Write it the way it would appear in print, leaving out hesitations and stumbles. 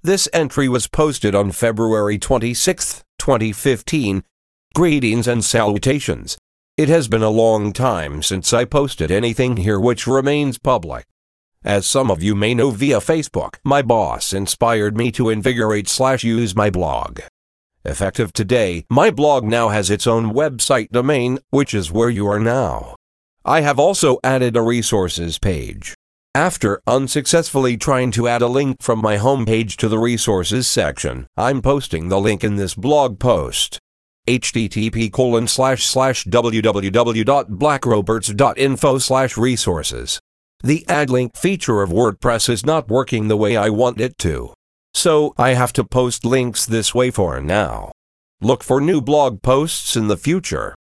This entry was posted on February 26, 2015. Greetings and salutations. It has been a long time since I posted anything here which remains public. As some of you may know via Facebook, my boss inspired me to invigorate/use my blog. Effective today, my blog now has its own website domain, which is where you are now. I have also added a resources page. After unsuccessfully trying to add a link from my homepage to the resources section, I'm posting the link in this blog post. http://www.blackroberts.info/resources. The add link feature of WordPress is not working the way I want it to. So I have to post links this way for now. Look for new blog posts in the future.